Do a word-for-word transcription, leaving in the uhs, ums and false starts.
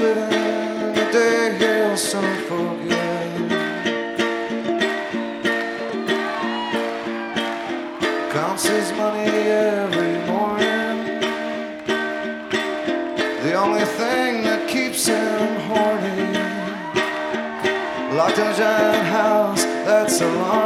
splitting the day he'll soon forget. Counts his money every morning. The only thing that keeps him horny. Locked in a giant house that's alarming.